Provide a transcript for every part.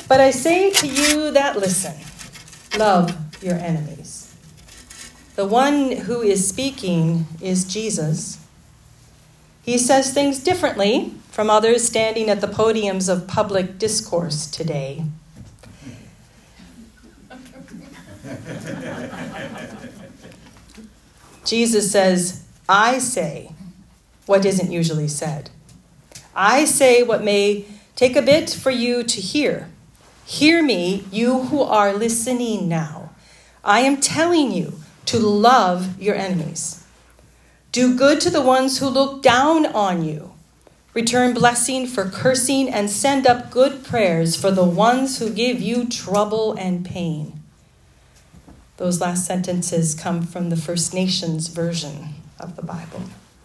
But I say to you that listen, love your enemies. The one who is speaking is Jesus. He says things differently from others standing at the podiums of public discourse today. Jesus says, I say what isn't usually said. I say what may take a bit for you to hear. Hear me, you who are listening now. I am telling you to love your enemies. Do good to the ones who look down on you. Return blessing for cursing and send up good prayers for the ones who give you trouble and pain. Those last sentences come from the First Nations version of the Bible.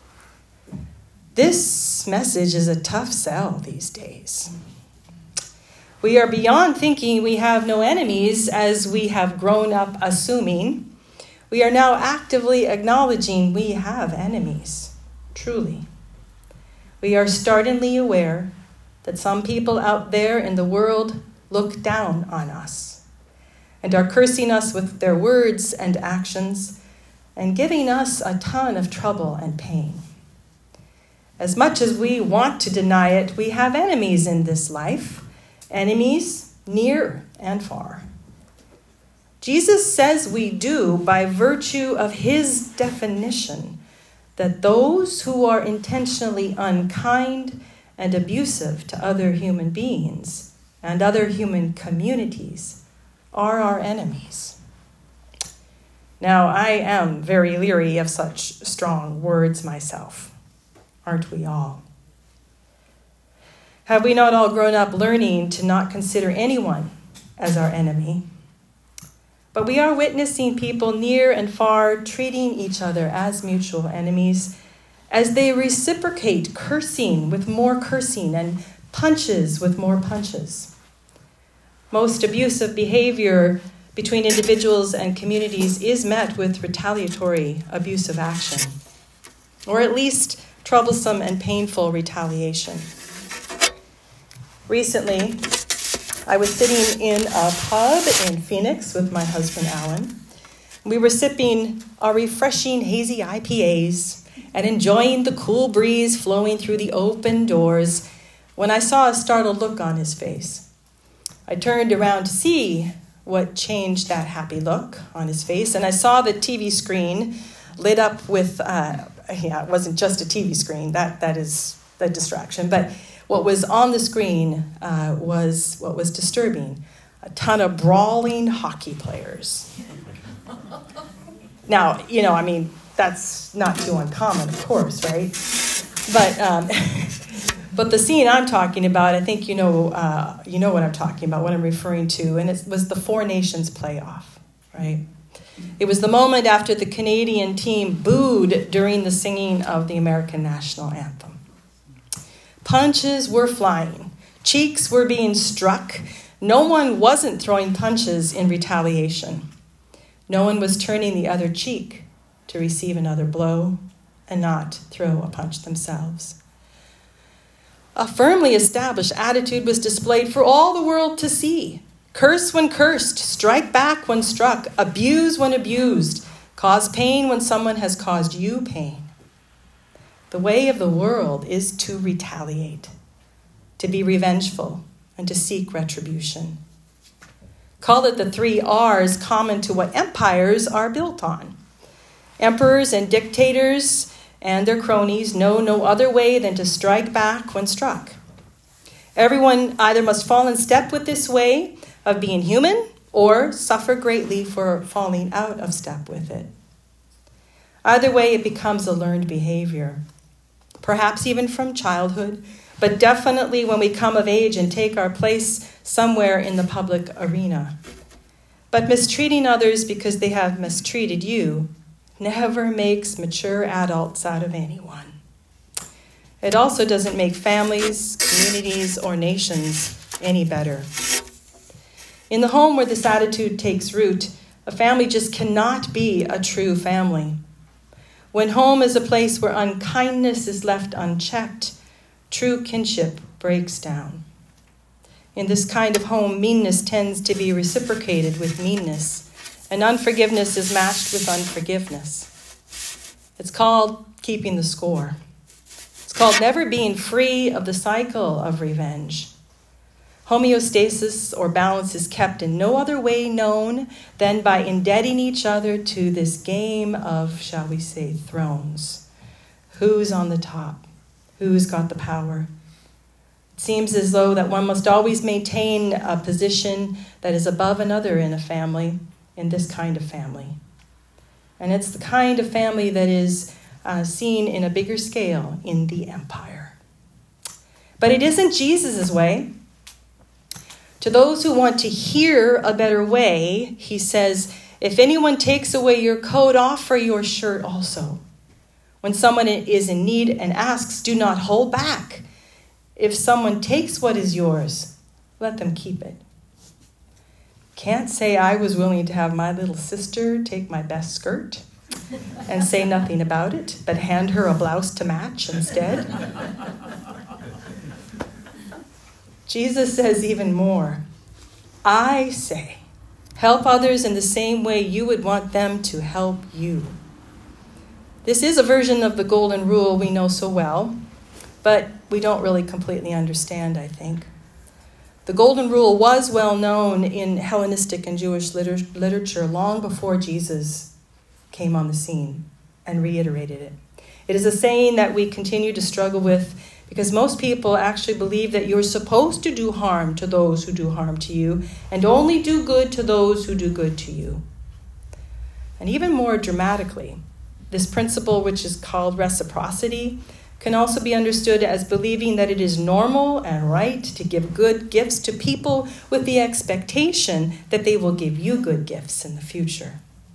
This message is a tough sell these days. We are beyond thinking we have no enemies as we have grown up assuming. We are now actively acknowledging we have enemies, truly. We are startlingly aware that some people out there in the world look down on us and are cursing us with their words and actions and giving us a ton of trouble and pain. As much as we want to deny it, we have enemies in this life, enemies near and far. Jesus says we do by virtue of his definition that those who are intentionally unkind and abusive to other human beings and other human communities are our enemies. Now, I am very leery of such strong words myself. Aren't we all? Have we not all grown up learning to not consider anyone as our enemy? But we are witnessing people near and far treating each other as mutual enemies as they reciprocate cursing with more cursing and punches with more punches. Most abusive behavior between individuals and communities is met with retaliatory abusive action, or at least troublesome and painful retaliation. Recently, I was sitting in a pub in Phoenix with my husband, Alan. We were sipping our refreshing hazy IPAs and enjoying the cool breeze flowing through the open doors when I saw a startled look on his face. I turned around to see what changed that happy look on his face, and I saw the TV screen lit up with, it wasn't just a TV screen, that is the distraction, but what was on the screen was what was disturbing, a ton of brawling hockey players. Now, that's not too uncommon, of course, right? But the scene I'm talking about, I think you know what I'm talking about, what I'm referring to, and it was the Four Nations playoff, right? It was the moment after the Canadian team booed during the singing of the American national anthem. Punches were flying. Cheeks were being struck. No one wasn't throwing punches in retaliation. No one was turning the other cheek to receive another blow and not throw a punch themselves. A firmly established attitude was displayed for all the world to see. Curse when cursed, strike back when struck, abuse when abused, cause pain when someone has caused you pain. The way of the world is to retaliate, to be revengeful, and to seek retribution. Call it the 3 R's common to what empires are built on. Emperors and dictators and their cronies know no other way than to strike back when struck. Everyone either must fall in step with this way of being human or suffer greatly for falling out of step with it. Either way, it becomes a learned behavior, perhaps even from childhood, but definitely when we come of age and take our place somewhere in the public arena. But mistreating others because they have mistreated you never makes mature adults out of anyone. It also doesn't make families, communities, or nations any better. In the home where this attitude takes root, a family just cannot be a true family. When home is a place where unkindness is left unchecked, true kinship breaks down. In this kind of home, meanness tends to be reciprocated with meanness, and unforgiveness is matched with unforgiveness. It's called keeping the score. It's called never being free of the cycle of revenge. Homeostasis or balance is kept in no other way known than by indebting each other to this game of, shall we say, thrones. Who's on the top? Who's got the power? It seems as though that one must always maintain a position that is above another in a family, in this kind of family. And it's the kind of family that is seen in a bigger scale in the empire. But it isn't Jesus' way. To those who want to hear a better way, he says, if anyone takes away your coat, offer your shirt also. When someone is in need and asks, do not hold back. If someone takes what is yours, let them keep it. Can't say I was willing to have my little sister take my best skirt and say nothing about it, but hand her a blouse to match instead. Jesus says even more. I say, help others in the same way you would want them to help you. This is a version of the golden rule we know so well, but we don't really completely understand, I think. The golden rule was well known in Hellenistic and Jewish literature long before Jesus came on the scene and reiterated it. It is a saying that we continue to struggle with because most people actually believe that you're supposed to do harm to those who do harm to you and only do good to those who do good to you. And even more dramatically, this principle, which is called reciprocity, can also be understood as believing that it is normal and right to give good gifts to people with the expectation that they will give you good gifts in the future.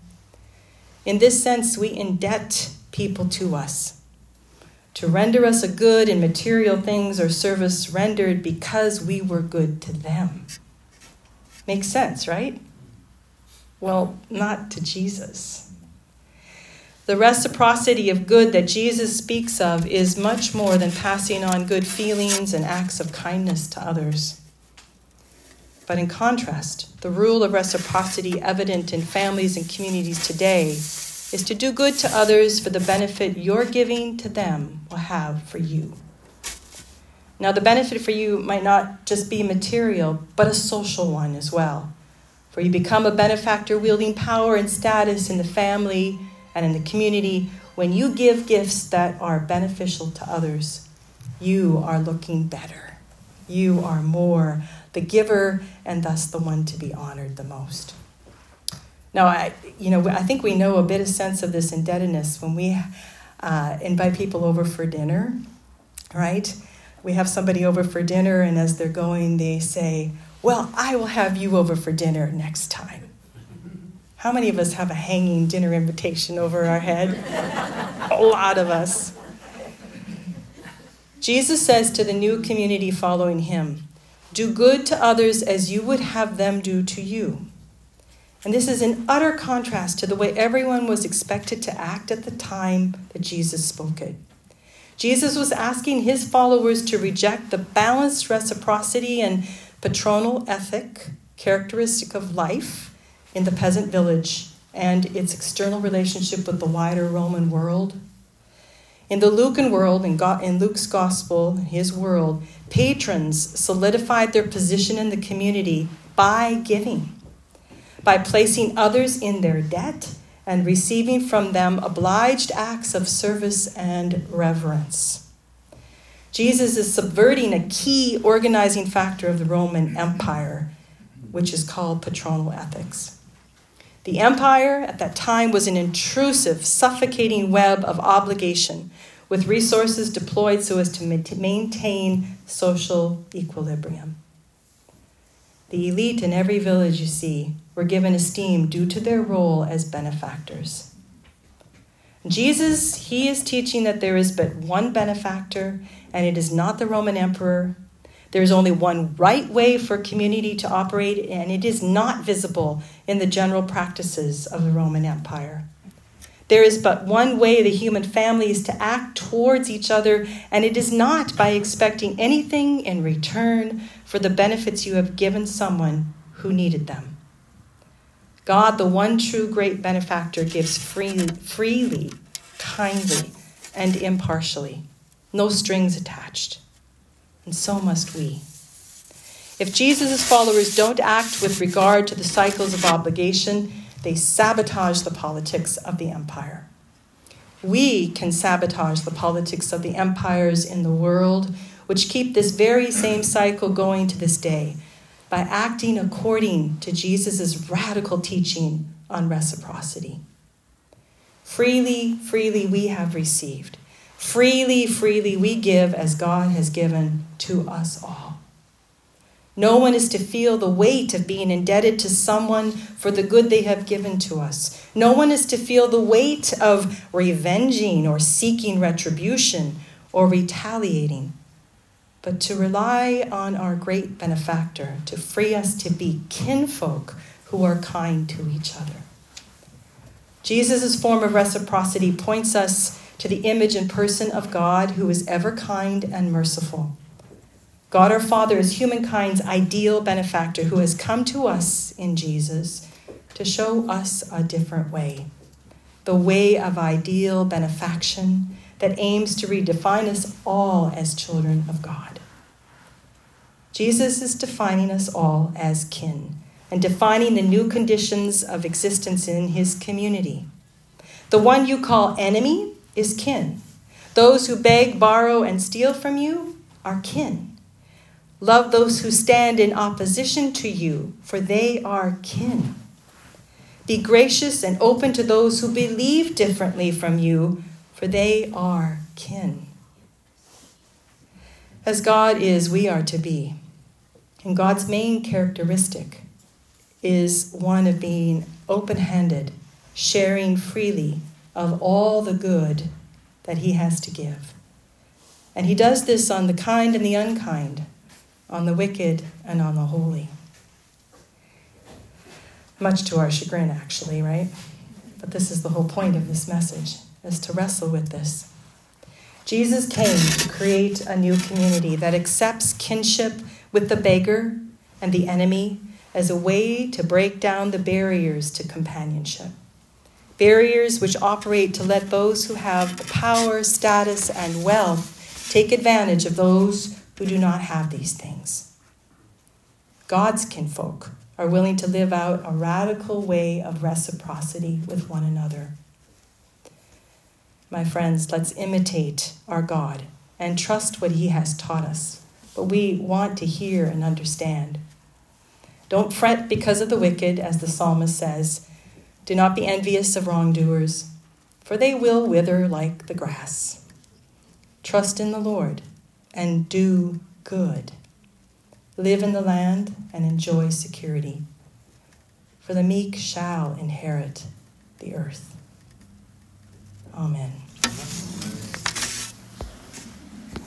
In this sense, we indebt people to us, to render us a good in material things or service rendered because we were good to them. Makes sense, right? Well, not to Jesus. The reciprocity of good that Jesus speaks of is much more than passing on good feelings and acts of kindness to others. But in contrast, the rule of reciprocity evident in families and communities today is to do good to others for the benefit your giving to them will have for you. Now, the benefit for you might not just be material, but a social one as well. For you become a benefactor wielding power and status in the family and in the community when you give gifts that are beneficial to others. You are looking better. You are more the giver and thus the one to be honored the most. Now, I think we know a bit of sense of this indebtedness when we invite people over for dinner, right? We have somebody over for dinner, and as they're going, they say, well, I will have you over for dinner next time. How many of us have a hanging dinner invitation over our head? A lot of us. Jesus says to the new community following him, do good to others as you would have them do to you. And this is in utter contrast to the way everyone was expected to act at the time that Jesus spoke it. Jesus was asking his followers to reject the balanced reciprocity and patronal ethic characteristic of life in the peasant village and its external relationship with the wider Roman world. In the Lucan world, in Luke's gospel, his world, patrons solidified their position in the community by giving, by placing others in their debt and receiving from them obliged acts of service and reverence. Jesus is subverting a key organizing factor of the Roman Empire, which is called patronal ethics. The empire at that time was an intrusive, suffocating web of obligation with resources deployed so as to maintain social equilibrium. The elite in every village, you see, were given esteem due to their role as benefactors. Jesus, he is teaching that there is but one benefactor, and it is not the Roman emperor. There is only one right way for community to operate, and it is not visible in the general practices of the Roman Empire. There is but one way the human family is to act towards each other, and it is not by expecting anything in return for the benefits you have given someone who needed them. God, the one true great benefactor, gives freely, kindly, and impartially, no strings attached. And so must we. If Jesus' followers don't act with regard to the cycles of obligation, they sabotage the politics of the empire. We can sabotage the politics of the empires in the world, which keep this very same cycle going to this day, by acting according to Jesus' radical teaching on reciprocity. Freely, freely we have received. Freely, freely we give as God has given to us all. No one is to feel the weight of being indebted to someone for the good they have given to us. No one is to feel the weight of revenging or seeking retribution or retaliating, but to rely on our great benefactor to free us to be kinfolk who are kind to each other. Jesus' form of reciprocity points us to the image and person of God, who is ever kind and merciful. God our Father is humankind's ideal benefactor, who has come to us in Jesus to show us a different way, the way of ideal benefaction that aims to redefine us all as children of God. Jesus is defining us all as kin and defining the new conditions of existence in his community. The one you call enemy is kin. Those who beg, borrow, and steal from you are kin. Love those who stand in opposition to you, for they are kin. Be gracious and open to those who believe differently from you, for they are kin. As God is, we are to be. And God's main characteristic is one of being open-handed, sharing freely of all the good that he has to give. And he does this on the kind and the unkind, on the wicked and on the holy. Much to our chagrin, actually, right? But this is the whole point of this message, is to wrestle with this. Jesus came to create a new community that accepts kinship with the beggar and the enemy as a way to break down the barriers to companionship. Barriers which operate to let those who have the power, status, and wealth take advantage of those who do not have these things. God's kinfolk are willing to live out a radical way of reciprocity with one another. My friends, let's imitate our God and trust what he has taught us. But we want to hear and understand. Don't fret because of the wicked, as the psalmist says. Do not be envious of wrongdoers, for they will wither like the grass. Trust in the Lord and do good. Live in the land and enjoy security, for the meek shall inherit the earth. Amen.